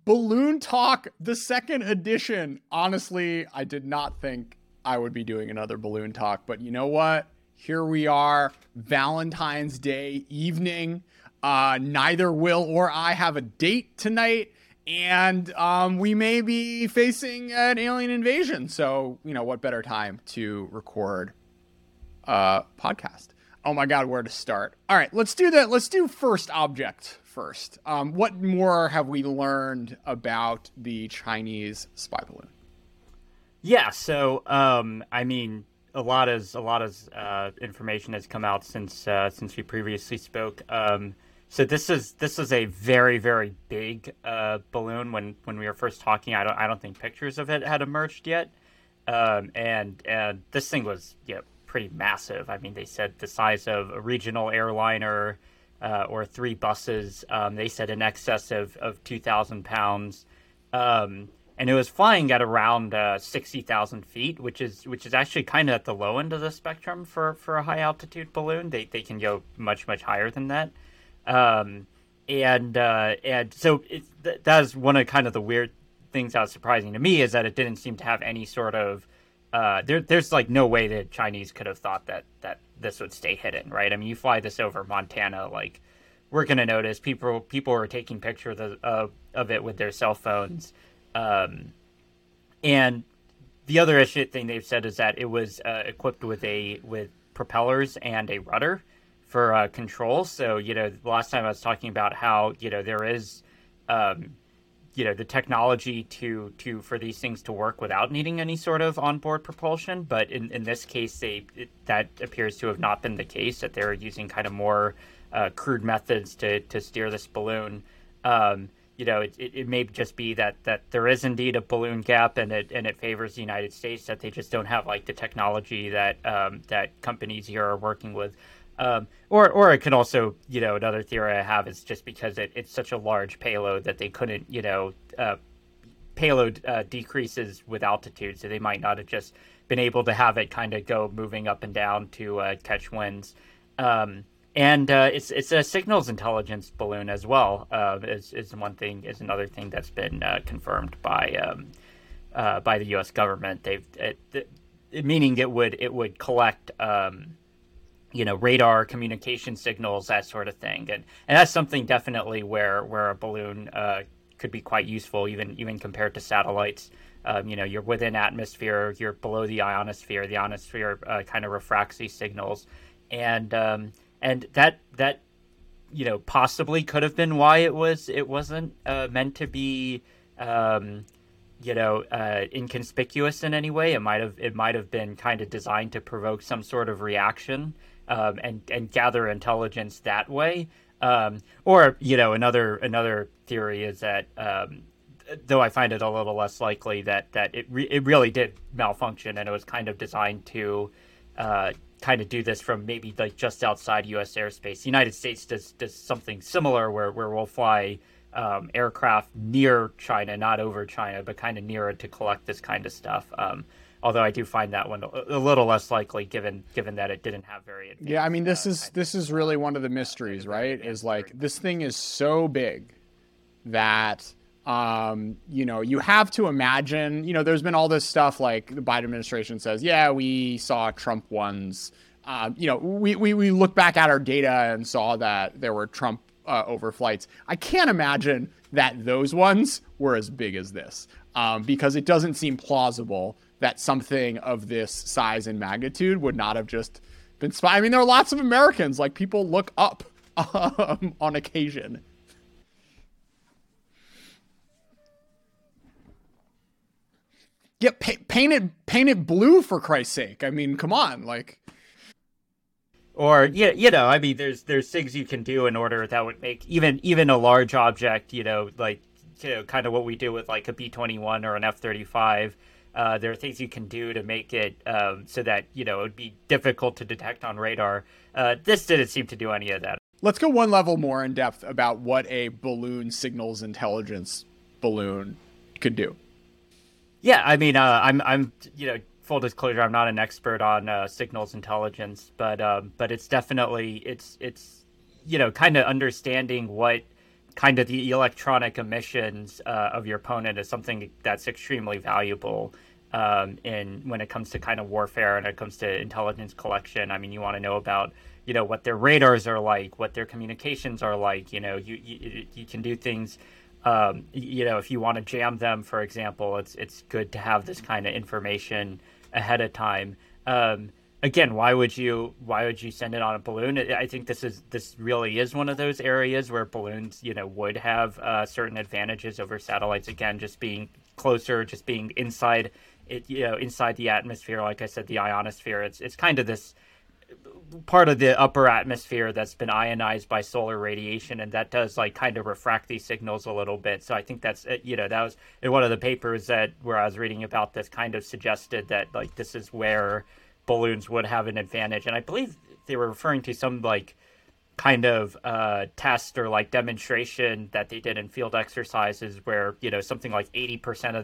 Balloon Talk, the second edition. Honestly, I did not think I would be doing another Balloon Talk, but you know what? Here we are, Valentine's Day evening. Neither Will or I have a date tonight, and we may be facing an alien invasion. So, what better time to record a podcast? Oh my God, where to start? All right, let's do that. Let's do first object first. What more have we learned about the Chinese spy balloon? Yeah, so I mean, a lot of information has come out since we previously spoke. So this is a very very big balloon. When we were first talking, I don't think pictures of it had emerged yet. And this thing was pretty massive. I mean, they said the size of a regional airliner or three buses. They said in excess of 2,000 pounds. And it was flying at around 60,000 feet, which is actually kind of at the low end of the spectrum for a high altitude balloon. They can go much higher than that. And so that is one of kind of the weird things that was surprising to me, is that it didn't seem to have any sort of there's like no way that Chinese could have thought that this would stay hidden, right? I mean, you fly this over Montana, like we're gonna notice. People are taking pictures of it with their cell phones. And the other issue thing they've said is that it was equipped with propellers and a rudder for control. So, the last time I was talking about how, there is, the technology for these things to work without needing any sort of onboard propulsion. But in this case, that appears to have not been the case, that they're using kind of more crude methods to steer this balloon. It may just be that there is indeed a balloon gap, and it favors the United States, that they just don't have like the technology that companies here are working with. Or it could also, another theory I have is just because it's such a large payload that they couldn't, payload decreases with altitude, so they might not have just been able to have it kind of go moving up and down to catch winds. And it's a signals intelligence balloon as well. Is another thing that's been confirmed by the U.S. government. Meaning it would collect radar communication signals, that sort of thing, and that's something definitely where a balloon could be quite useful, even compared to satellites. You're within atmosphere, you're below the ionosphere. The ionosphere kind of refracts these signals, and that possibly could have been why it wasn't meant to be inconspicuous in any way. It might have been kind of designed to provoke some sort of reaction and gather intelligence that way. Or another theory is that though I find it a little less likely, that it really did malfunction, and it was kind of designed to kind of do this from maybe like just outside U.S. airspace. The United States does something similar where we'll fly aircraft near China, not over China, but kind of near it to collect this kind of stuff. Although I do find that one a little less likely, given that it didn't have very advanced. Yeah, I mean, this is really one of the mysteries, right? Is like this thing is so big that you have to imagine, there's been all this stuff like the Biden administration says, yeah, we saw Trump ones. We look back at our data and saw that there were Trump overflights. I can't imagine that those ones were as big as this, because it doesn't seem plausible that something of this size and magnitude would not have just been spy. I mean, there are lots of Americans, like people look up on occasion. Yeah, paint it blue, for Christ's sake. I mean, come on, like. Or I mean, there's things you can do in order that would make even a large object, kind of what we do with like a B-21 or an F-35. There are things you can do to make it so that it would be difficult to detect on radar. This didn't seem to do any of that. Let's go one level more in depth about what a balloon signals intelligence balloon could do. Yeah, I mean, I'm full disclosure, I'm not an expert on signals intelligence, but it's definitely it's kind of understanding what kind of the electronic emissions of your opponent is something that's extremely valuable in when it comes to kind of warfare and it comes to intelligence collection. I mean, you want to know about what their radars are like, what their communications are like. You can do things. If you want to jam them, for example, it's good to have this kind of information ahead of time. Again, why would you send it on a balloon? I think this really is one of those areas where balloons, would have certain advantages over satellites. Again, just being closer, just being inside it, inside the atmosphere. Like I said, the ionosphere. It's kind of this part of the upper atmosphere that's been ionized by solar radiation, and that does kind of refract these signals a little bit. So I think that's that was in one of the papers where I was reading about this, kind of suggested that this is where balloons would have an advantage. And I believe they were referring to some kind of test or demonstration that they did in field exercises where something like 80%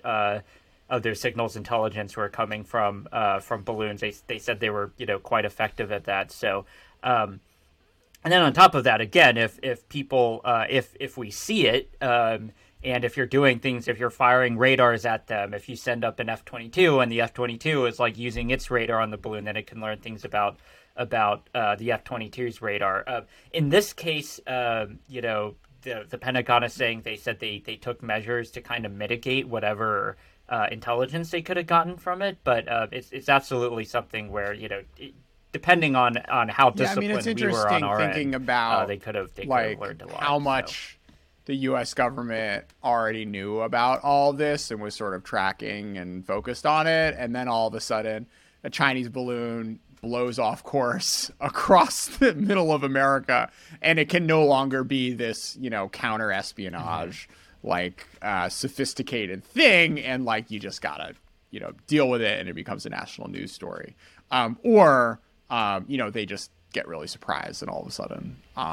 of their signals intelligence were coming from balloons. They said they were quite effective at that. So and then on top of that, again, if people if we see it, and if you're doing things, if you're firing radars at them, if you send up an F-22 and the F-22 is using its radar on the balloon, then it can learn things about the F-22's radar. In this case, the Pentagon is saying they said they took measures to kind of mitigate whatever intelligence they could have gotten from it, but it's absolutely something where depending on how disciplined we were on our thinking end, about they could have learned a lot. How much the U.S. government already knew about all this and was sort of tracking and focused on it, and then all of a sudden a Chinese balloon blows off course across the middle of America, and it can no longer be this counter espionage sophisticated thing, and you just gotta deal with it and it becomes a national news story, or they just get really surprised and all of a sudden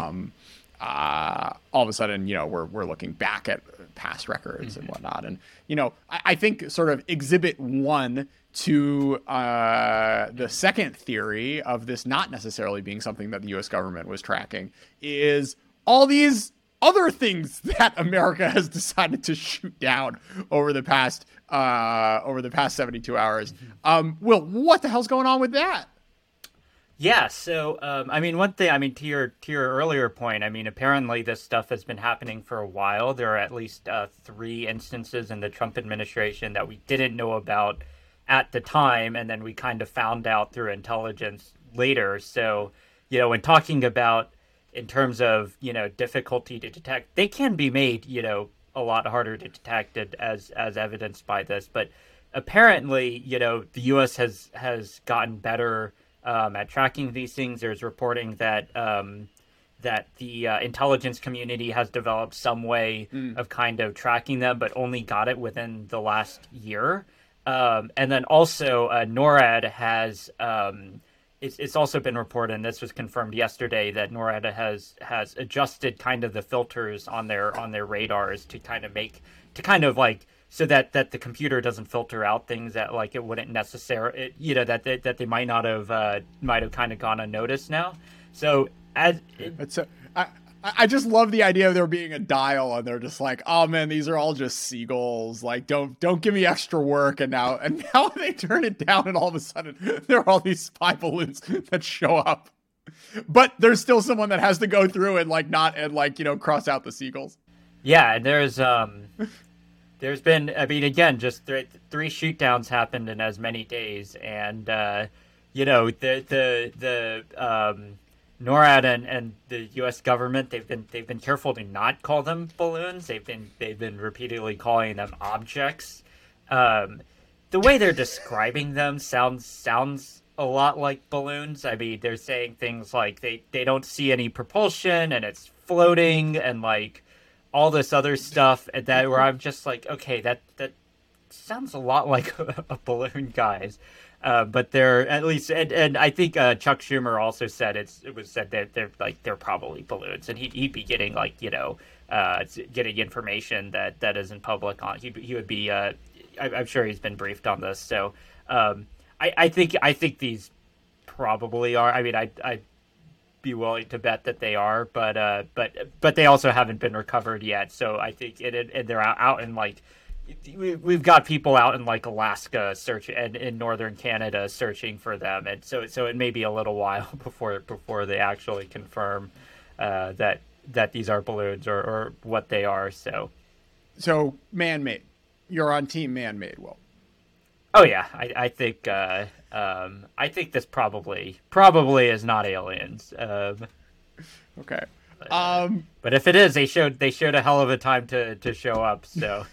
we're looking back at past records and whatnot. And I think sort of exhibit one to the second theory of this not necessarily being something that the U.S. government was tracking is all these other things that America has decided to shoot down over the past 72 hours. Will, what the hell's going on with that? Yeah, so one thing, to your earlier point, apparently this stuff has been happening for a while. There are at least 3 instances in the Trump administration that we didn't know about at the time, and then we kind of found out through intelligence later. So, when talking about in terms of difficulty to detect, they can be made a lot harder to detect as evidenced by this. But apparently, the U.S. has gotten better at tracking these things. There's reporting that that the intelligence community has developed some way of kind of tracking them, but only got it within the last year. And then also NORAD has it's also been reported, and this was confirmed yesterday, that NORAD has adjusted kind of the filters on their radars to kind of so that the computer doesn't filter out things that it wouldn't necessarily, that they might have kind of gone unnoticed now. So I just love the idea of there being a dial and they're just oh man, these are all just seagulls. Don't give me extra work. And now they turn it down, and all of a sudden there are all these spy balloons that show up. But there's still someone that has to go through and cross out the seagulls. Yeah, and there's been, again, just 3 shoot downs happened in as many days, and NORAD and the U.S. government, they've been careful to not call them balloons. They've been repeatedly calling them objects. The way they're describing them sounds a lot like balloons. They're saying things like they don't see any propulsion and it's floating and all this other stuff, and that where I'm just okay, that sounds a lot like a balloon, guys. But they're at least, and I think Chuck Schumer also said it was said that they're probably balloons, and he'd be getting getting information that isn't public on. He would be. I'm sure he's been briefed on this. So I think these probably are. I'd be willing to bet that they are, but they also haven't been recovered yet. So I think and they're out in like we've got people out in like Alaska searching and in northern Canada searching for them, and so it may be a little while before they actually confirm that these are balloons or what they are. So man-made. You're on team man-made, Will. Oh yeah, I think this probably is not aliens. Okay. But if it is, they showed a hell of a time to show up. So.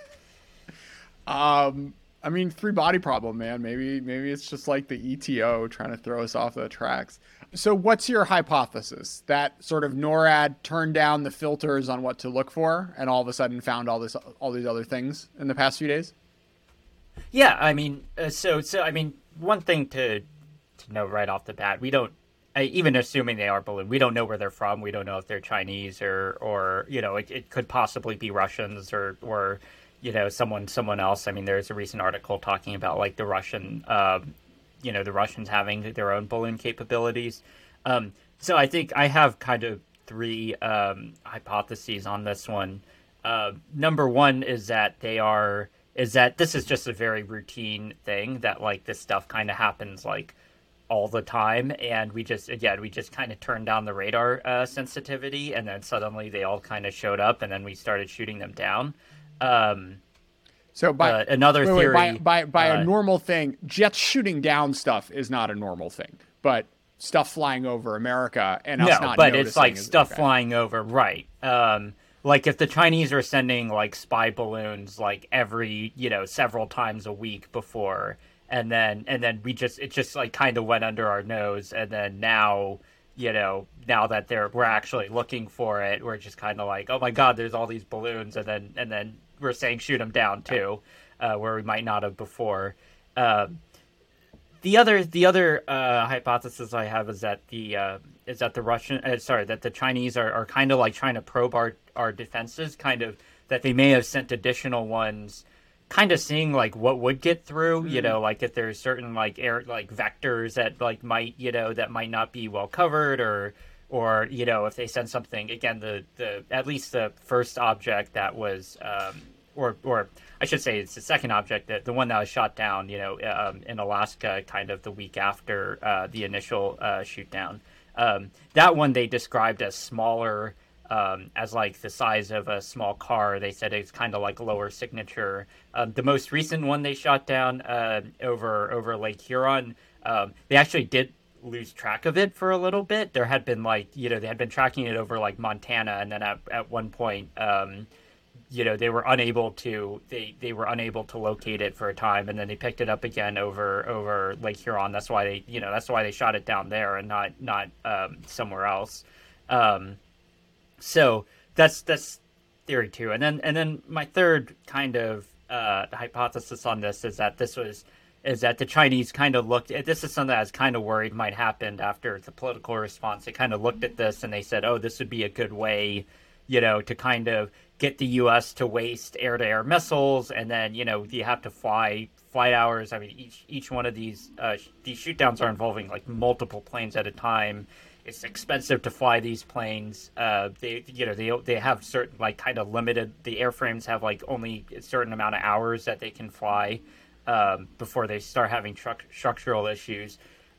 I mean, three body problem, man. Maybe it's just like the ETO trying to throw us off the tracks. So what's your hypothesis? That sort of NORAD turned down the filters on what to look for and all of a sudden found all these other things in the past few days? Yeah, I mean, so I mean, one thing to know right off the bat, we don't, even assuming they are balloon, we don't know where they're from. We don't know if they're Chinese or it could possibly be Russians or someone else. I mean, there's a recent article talking about like the Russians having their own balloon capabilities. So I think I have kind of three hypotheses on this one. Number one is that this is just a very routine thing that like this stuff kind of happens like all the time, and we just kind of turned down the radar sensitivity, and then suddenly they all kind of showed up, and then we started shooting them down. So by another theory, by a normal thing, jets shooting down stuff is not a normal thing, but stuff flying over America and us not but noticing it's like stuff flying over, right? Like if the Chinese are sending like spy balloons like every several times a week before, and then it just like kind of went under our nose, and then now that we're actually looking for it, we're just kind of like, oh my god, there's all these balloons, and then we're saying shoot them down too, where we might not have before. The other hypothesis I have is that the Chinese are kind of like trying to probe our defenses, kind of that they may have sent additional ones, kind of seeing like what would get through, like if there's certain like air like vectors that like might that might not be well covered, or if they send something again, the at least the first object that was or I should say it's the second object, that the one that was shot down in Alaska kind of the week after the initial shoot down. That one they described as smaller, as like the size of a small car. They said it's kind of like lower signature. The most recent one they shot down over Lake Huron, they actually did lose track of it for a little bit. There had been like they had been tracking it over like Montana, and then at one point they were unable to locate it for a time, and then they picked it up again over Lake Huron. That's why they shot it down there and not somewhere else. So that's theory two, and then my third kind of hypothesis on this is that the Chinese kind of looked at this is something that I was kind of worried might happen after the political response. They kind of looked at this and they said, oh, this would be a good way, to kind of get the U.S. to waste air-to-air missiles, and then you have to flight hours. I mean, each one of these shootdowns are involving like multiple planes at a time. It's expensive to fly these planes. They have certain like kind of limited. The airframes have like only a certain amount of hours that they can fly before they start having structural issues.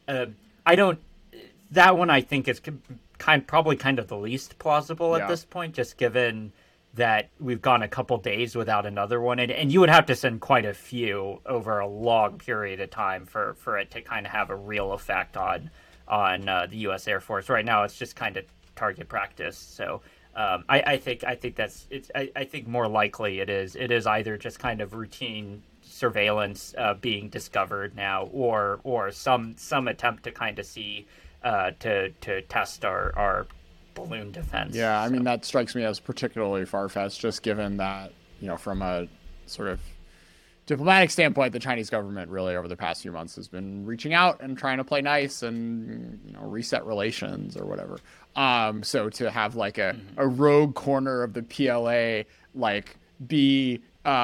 That one I think is probably kind of the least plausible at this point, just given that we've gone a couple days without another one, and you would have to send quite a few over a long period of time for it to kind of have a real effect on the U.S. Air Force. Right now, it's just kind of target practice. So I think that's it's. I think more likely it is either just kind of routine surveillance being discovered now, or some attempt to kind of see to test our balloon defense. Yeah, I mean that strikes me as particularly far-fetched, just given that from a sort of diplomatic standpoint, the Chinese government really over the past few months has been reaching out and trying to play nice and reset relations or whatever. So to have like a rogue corner of the PLA like be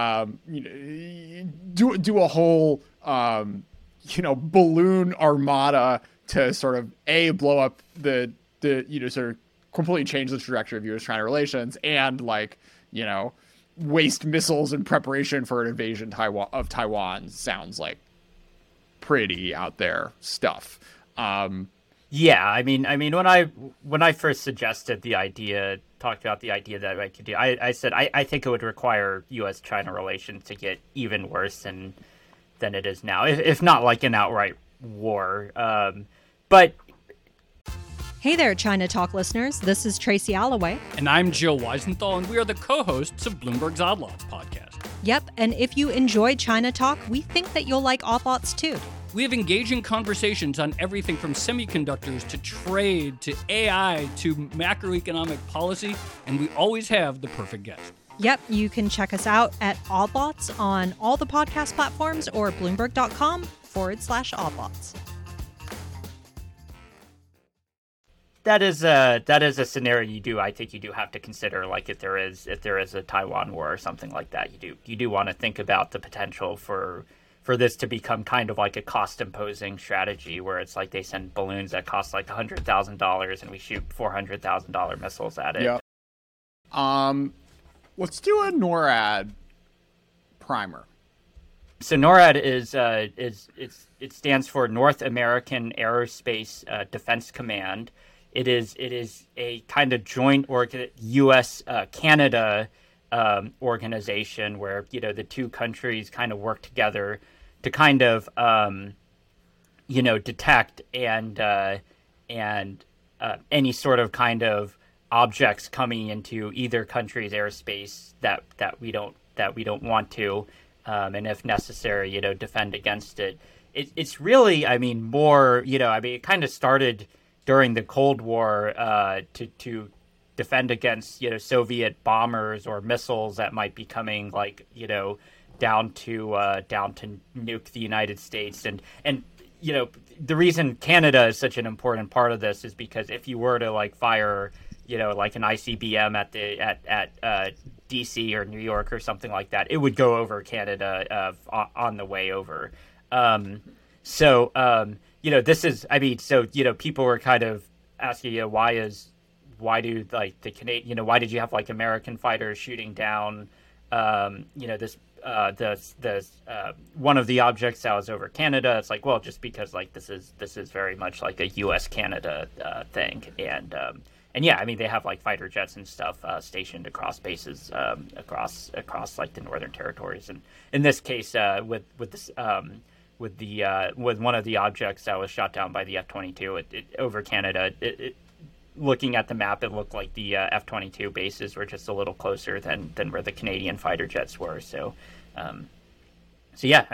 do a whole balloon armada to sort of blow up the sort of completely change the trajectory of U.S.-China relations and like, waste missiles in preparation for an invasion of Taiwan sounds like pretty out there stuff. Yeah, I mean, when I first suggested the idea, talked about the idea that I could do, I said I think it would require U.S.-China relations to get even worse than it is now, if not like an outright war. But hey there, China Talk listeners. This is Tracy Alloway. And I'm Jill Weisenthal, and we are the co-hosts of Bloomberg's Odd Lots podcast. Yep, and if you enjoy China Talk, we think that you'll like Odd Lots too. We have engaging conversations on everything from semiconductors to trade to AI to macroeconomic policy, and we always have the perfect guest. Yep, you can check us out at Odd Lots on all the podcast platforms or Bloomberg.com/Odd Lots. that is a scenario I think you do have to consider, like if there is a Taiwan war or something like that, you do want to think about the potential for this to become kind of like a cost-imposing strategy where it's like they send balloons that cost like $100,000 and we shoot $400,000 missiles at it. Yeah. Let's do a NORAD primer. So NORAD it stands for North American Aerospace Defense Command. It is a kind of joint U.S. Canada organization where the two countries kind of work together to kind of detect and any sort of kind of objects coming into either country's airspace that we don't want to, and if necessary, defend against it. It's really, more, it kind of started during the Cold War to defend against, Soviet bombers or missiles that might be coming, like, down to nuke the United States. And the reason Canada is such an important part of this is because if you were to like fire, like an ICBM at DC or New York or something like that, it would go over Canada on the way over. This is, people were kind of asking, why do like the Canadian, why did you have like American fighters shooting down, this one of the objects that was over Canada? It's like, well, just because like this is very much like a U.S. Canada thing, and yeah, they have like fighter jets and stuff stationed across bases across like the northern territories, and in this case, with one of the objects that was shot down by the F-22 over Canada, looking at the map, it looked like the F-22 bases were just a little closer than where the Canadian fighter jets were. So yeah,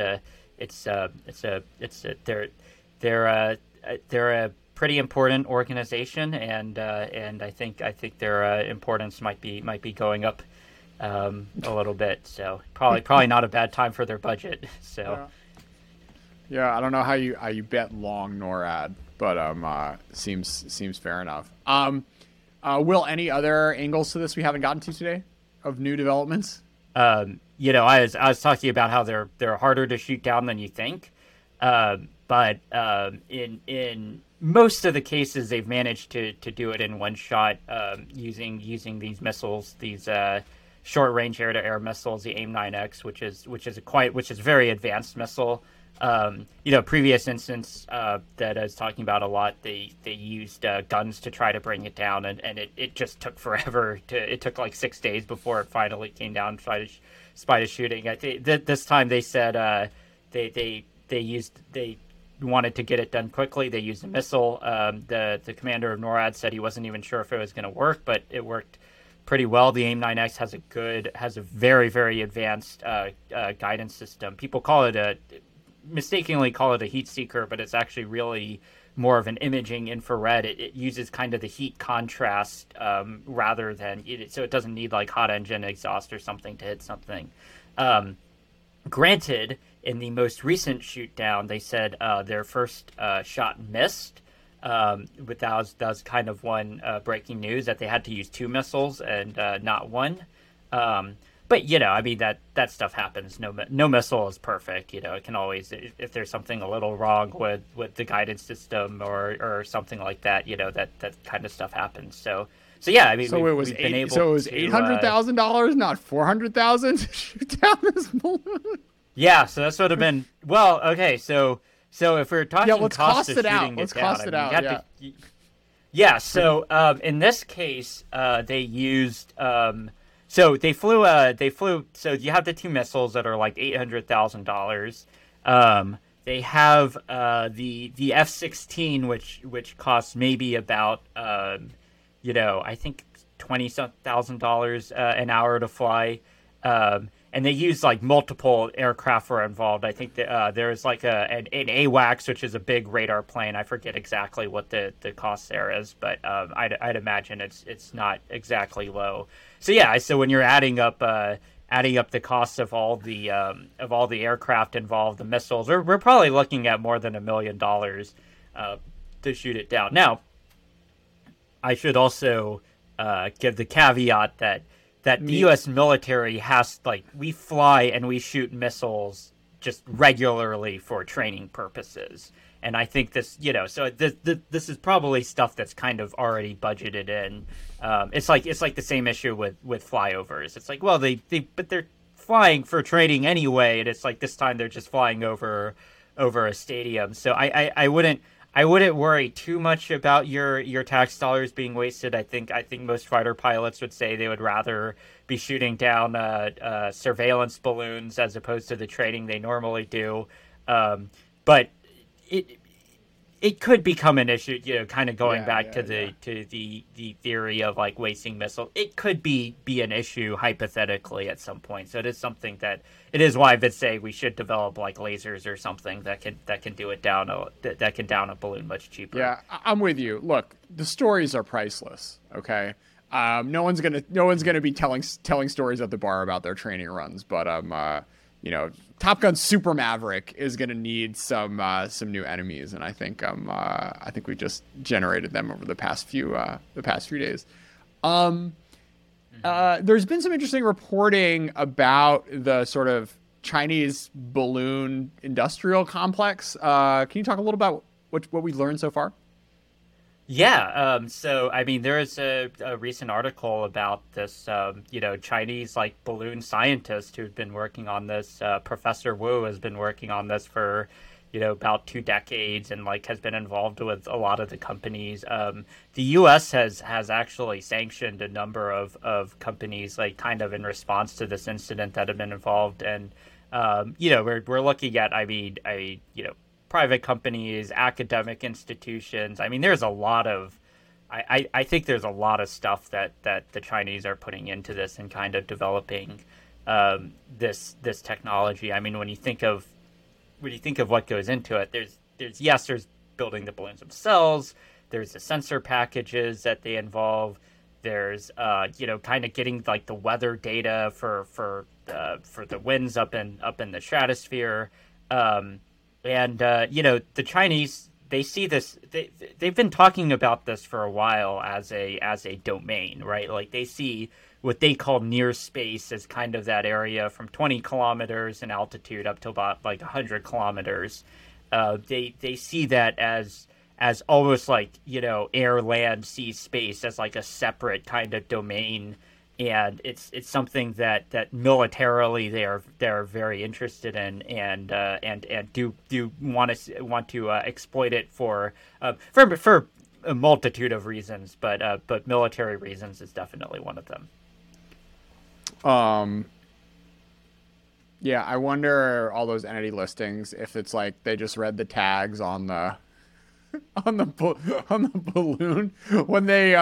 they're a pretty important organization, and I think their importance might be going up a little bit. So probably not a bad time for their budget. So. Yeah, I don't know how you bet long NORAD, but seems fair enough. Will, any other angles to this we haven't gotten to today of new developments? I was talking about how they're harder to shoot down than you think, but in most of the cases they've managed to do it in one shot, using these missiles, these short range air to air missiles, the AIM-9X, which is a very advanced missile. Previous instance that I was talking about a lot, they used guns to try to bring it down, and it just took forever. It took like 6 days before it finally came down in spite of shooting. I think this time they said they wanted to get it done quickly. They used a missile. The commander of NORAD said he wasn't even sure if it was going to work, but it worked pretty well. The AIM-9X has a very, very advanced guidance system. People mistakenly call it a heat seeker, but it's actually really more of an imaging infrared. It uses kind of the heat contrast rather than so it doesn't need like hot engine exhaust or something to hit something. Granted, in the most recent shoot down, they said their first shot missed. But that was kind of one breaking news, that they had to use two missiles and not one. But but I mean that stuff happens. No missile is perfect. It can always, if there's something a little wrong with the guidance system or something like that, that kind of stuff happens. So yeah, I mean, so it was $800,000, not $400,000 to shoot down this balloon. Yeah, so that's would have been well. Okay, so if we're talking let's cost it out. Let's cost it out. Yeah. So in this case, they used. So they flew. So you have the two missiles that are like $800,000. They have the F-16, which costs maybe about I think $20,000 an hour to fly. And they use like multiple aircraft were involved. I think that there's like an AWACS, which is a big radar plane. I forget exactly what the cost there is, but I'd imagine it's not exactly low. So yeah, so when you're adding up the costs of all the aircraft involved, the missiles, we're probably looking at more than $1 million to shoot it down. Now, I should also give the caveat that the U.S. military we fly and we shoot missiles just regularly for training purposes. And I think this, so this is probably stuff that's kind of already budgeted in. It's like the same issue with flyovers. It's like, well, but they're flying for training anyway. And it's like this time they're just flying over a stadium. So I wouldn't worry too much about your tax dollars being wasted. I think most fighter pilots would say they would rather be shooting down surveillance balloons as opposed to the training they normally do. But it could become an issue, kind of going back to the theory of like wasting missiles. It could be an issue hypothetically at some point. So it is something that it is why I've been saying we should develop like lasers or something that can do it that can down a balloon much cheaper. Yeah, I'm with you. Look, the stories are priceless. Okay, no one's gonna be telling stories at the bar about their training runs, but Top Gun Super Maverick is going to need some new enemies, and I think we just generated them over the past few days. There's been some interesting reporting about the sort of Chinese balloon industrial complex. Can you talk a little about what we learned so far? Yeah. So, I mean, there is a recent article about this, Chinese like balloon scientist who'd been working on this. Professor Wu has been working on this for, about 2 decades and like has been involved with a lot of the companies. The U.S. has actually sanctioned a number of companies like kind of in response to this incident that have been involved. And, we're looking at, private companies, academic institutions. I mean, there's a lot of, I think there's a lot of stuff that the Chinese are putting into this and kind of developing this technology. I mean, when you think of what goes into it, there's building the balloons themselves. There's the sensor packages that they involve. There's kind of getting like the weather data for the winds up in the stratosphere. And the Chinese, they see this. They've been talking about this for a while as a domain, right? Like they see what they call near space as kind of that area from 20 kilometers in altitude up to about like 100 kilometers. They see that as almost like air, land, sea, space as like a separate kind of domain. And it's something that militarily they're very interested in and do want to exploit it for a multitude of reasons, but military reasons is definitely one of them. Yeah, I wonder all those entity listings if it's like they just read the tags on the balloon when they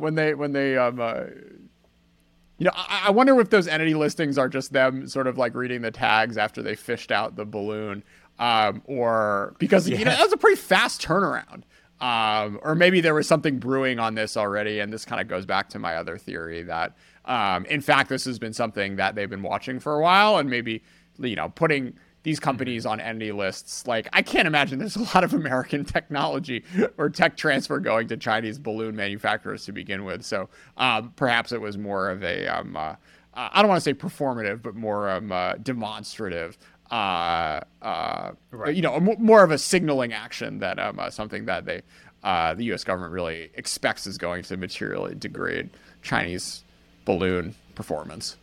I wonder if those entity listings are just them sort of like reading the tags after they fished out the balloon, or because that was a pretty fast turnaround, or maybe there was something brewing on this already, and this kind of goes back to my other theory that, in fact, this has been something that they've been watching for a while, and maybe putting these companies on entity lists. Like, I can't imagine there's a lot of American technology or tech transfer going to Chinese balloon manufacturers to begin with. So perhaps it was more of I don't want to say performative, but more demonstrative. Right. More of a signaling action that something that the U.S. government really expects is going to materially degrade Chinese balloon performance.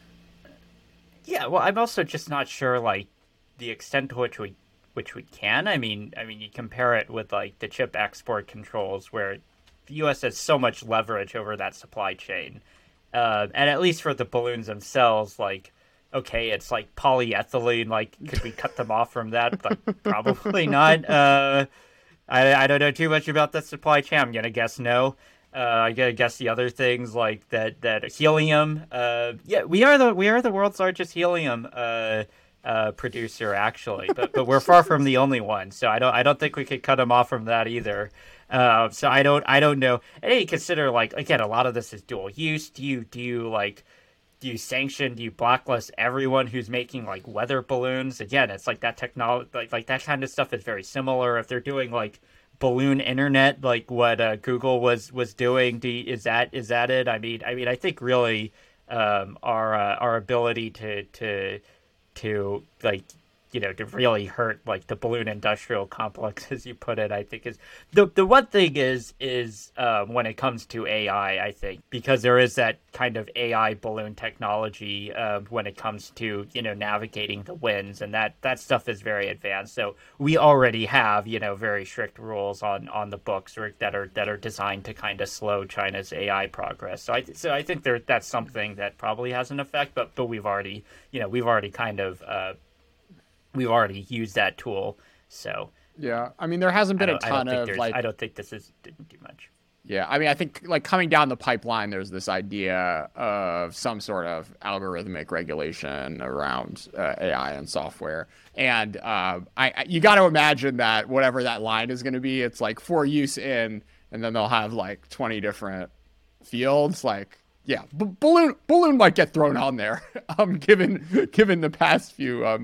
Yeah, well, I'm also just not sure like the extent to which we can. I mean, you compare it with like the chip export controls, where the U.S. has so much leverage over that supply chain, and at least for the balloons themselves, like, okay, it's like polyethylene. Like, could we cut them off from that? Like, probably not. I don't know too much about the supply chain. I'm gonna guess no. I guess the other things like that helium. Yeah, we are the world's largest helium producer, actually, but we're far from the only one. So I don't think we could cut them off from that either. So I don't know. And you consider, like, again, a lot of this is dual use. Do you sanction? Do you blacklist everyone who's making like weather balloons? Again, it's like that technology, like that kind of stuff is very similar. If they're doing like balloon internet, like what Google was doing, is that it? I mean, I think really our ability to like, you know, to really hurt like the balloon industrial complex, as you put it, I think is the one thing is when it comes to AI, I think, because there is that kind of AI balloon technology when it comes to, you know, navigating the winds, and that stuff is very advanced. So we already have, you know, very strict rules on the books that are designed to kind of slow China's AI progress. So I think that's something that probably has an effect, but we've already kind of we've already used that tool. So yeah, I mean, there hasn't been a ton of like, I don't think this didn't do much. Yeah, I mean, I think like coming down the pipeline, there's this idea of some sort of algorithmic regulation around AI and software, and you got to imagine that whatever that line is going to be, it's like for use in, and then they'll have like 20 different fields, like. Yeah, balloon might get thrown on there, given the past few oh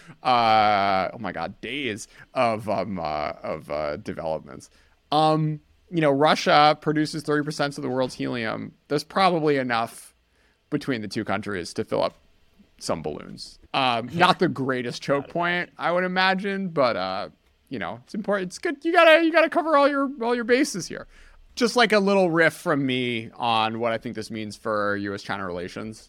my god, days of developments. You know, Russia produces 30% of the world's helium. There's probably enough between the two countries to fill up some balloons. Not the greatest choke point, I would imagine, but you know, it's important. It's good. You gotta cover all your bases here. Just like a little riff from me on what I think this means for U.S.-China relations.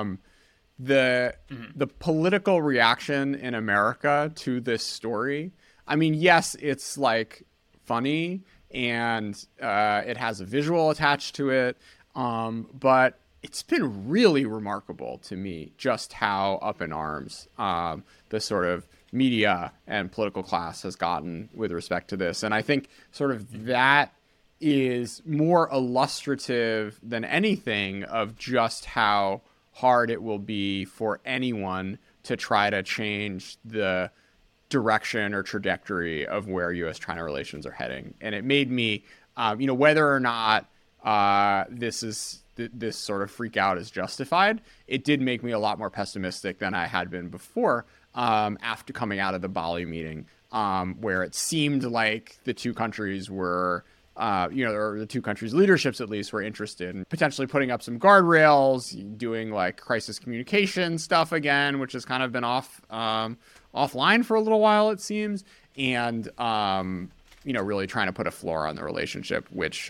The political reaction in America to this story. I mean, yes, it's like funny and it has a visual attached to it, but it's been really remarkable to me just how up in arms the sort of media and political class has gotten with respect to this, and I think sort of that is more illustrative than anything of just how hard it will be for anyone to try to change the direction or trajectory of where U.S.-China relations are heading. And it made me, you know, whether or not this sort of freak out is justified, it did make me a lot more pessimistic than I had been before after coming out of the Bali meeting, where it seemed like the two countries were or the two countries' leaderships at least were interested in potentially putting up some guardrails, doing like crisis communication stuff again, which has kind of been offline for a little while, it seems, and really trying to put a floor on the relationship, which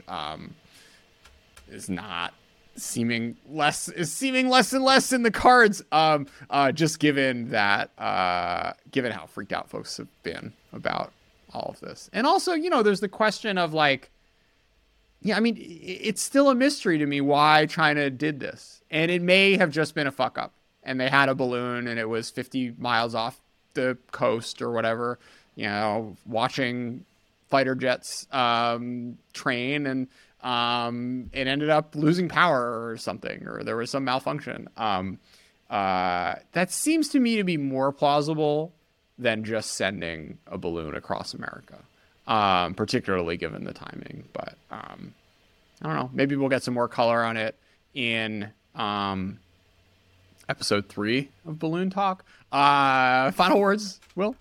is not seeming less and less in the cards, just given how freaked out folks have been about all of this. And also, you know, there's the question of like, yeah, I mean, it's still a mystery to me why China did this. And it may have just been a fuck up and they had a balloon and it was 50 miles off the coast or whatever, you know, watching fighter jets train, and it ended up losing power or something, or there was some malfunction. That seems to me to be more plausible than just sending a balloon across America, particularly given the timing. But I don't know. Maybe we'll get some more color on it in episode 3 of Balloon Talk. Final words, Will?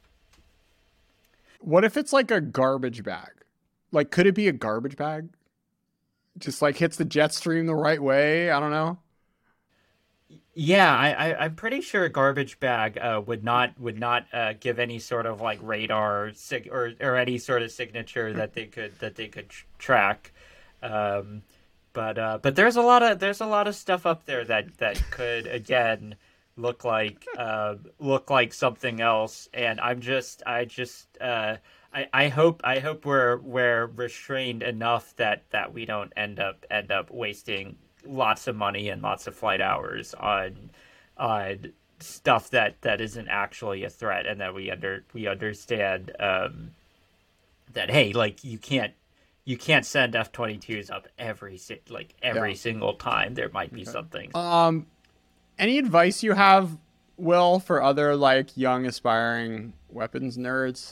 What if it's like a garbage bag? Like, could it be a garbage bag? Just like hits the jet stream the right way? I don't know. Yeah, I'm pretty sure a garbage bag would not give any sort of like radar or any sort of signature that they could track. Um, but there's a lot of stuff up there that could again look like something else, and I hope we're restrained enough that we don't end up wasting lots of money and lots of flight hours on stuff that isn't actually a threat, and that we understand that hey, like you can't send F-22s up every single time. There might be something. Any advice you have, Will, for other like young aspiring weapons nerds?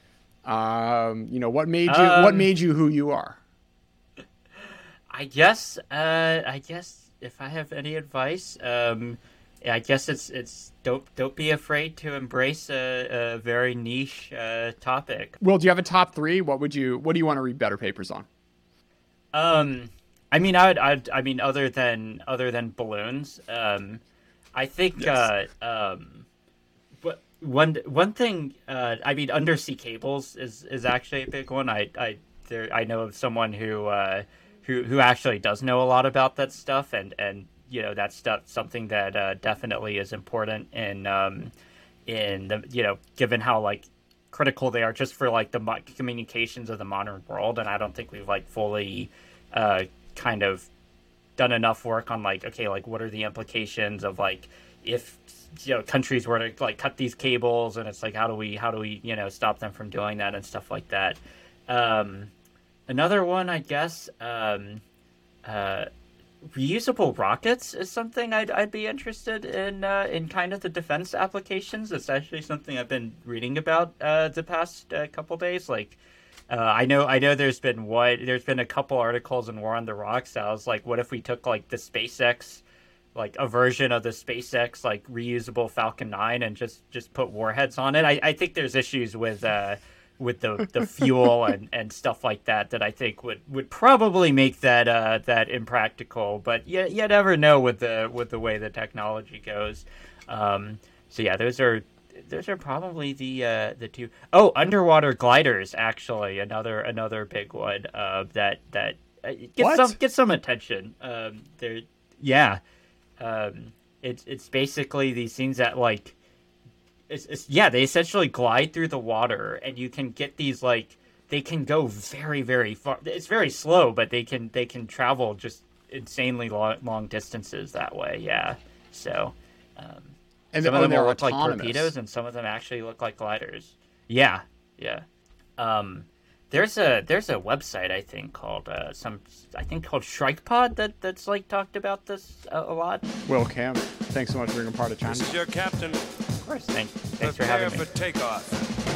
What made you who you are? I guess if I have any advice, I guess it's don't be afraid to embrace a very niche topic. Will, do you have a top 3? What do you want to read better papers on? I mean, I mean, other than balloons, I think, Yes. but one thing, I mean, undersea cables is actually a big one. I know of someone who actually does know a lot about that stuff, and that's something that definitely is important in the given how like critical they are just for like the communications of the modern world. And I don't think we've like fully kind of done enough work on like, okay, like what are the implications of like if countries were to like cut these cables, and it's like how do we stop them from doing that and stuff like that. Another one, I guess, reusable rockets is something I'd be interested in kind of the defense applications. It's actually something I've been reading about the past couple days. Like, I know there's been a couple articles in War on the Rocks that was like, what if we took like the SpaceX, like a version of the SpaceX like reusable Falcon 9 and just put warheads on it. I think there's issues with the fuel and stuff like that I think would probably make that impractical. But you never know with the way the technology goes. So yeah, those are probably the two. Oh, underwater gliders, actually, another big one that get some attention. It's basically these things that like. They essentially glide through the water, and you can get these like they can go very, very far. It's very slow, but they can travel just insanely long distances that way. Yeah, so And some of them they're will look like autonomous. torpedoes, and some of them actually look like gliders. Yeah. There's a website I think called ShrikePod that's like talked about this a lot. Will Camp, thanks so much for being a part of China. This is your captain. Of course, thanks for Prepare having me. for takeoff.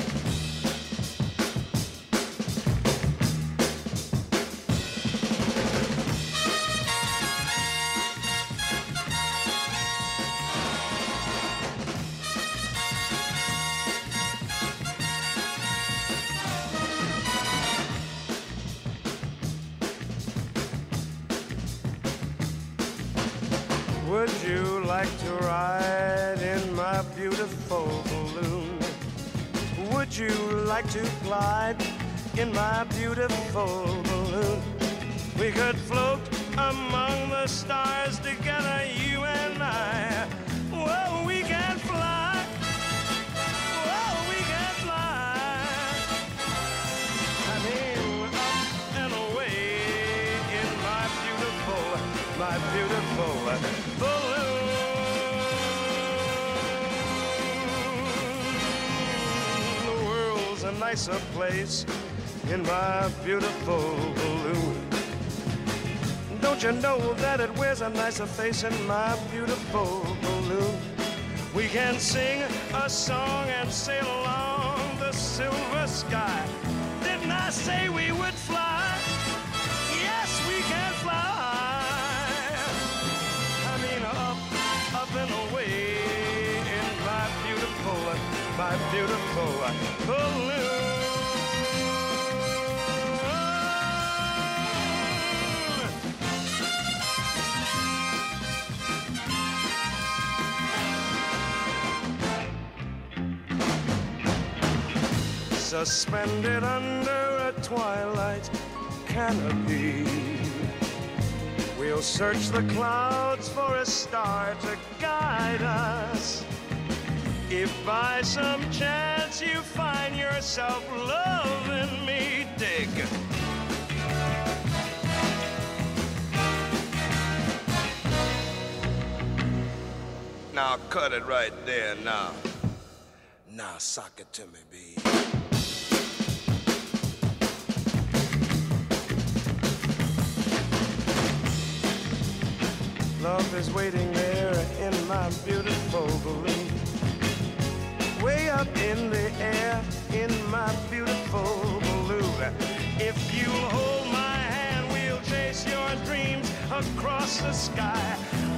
Would you like to ride in my beautiful balloon? Would you like to glide in my beautiful balloon? We could float among the stars together, you and I. Whoa, we can fly. Whoa, we can fly. I mean, up and away in my beautiful balloon. The world's a nicer place in my beautiful balloon. Don't you know that it wears a nicer face in my beautiful balloon? We can sing a song and sail along the silver sky. Didn't I say we would fly? Yes, we can fly. I mean, up and away in my beautiful balloon. suspended under a twilight canopy. We'll search the clouds for a star to guide us. If by some chance you find yourself loving me, dig. Now cut it right there now. Now sock it to me, B. Love is waiting there in my beautiful balloon. Way up in the air in my beautiful balloon. If you'll hold my hand, we'll chase your dreams across the sky.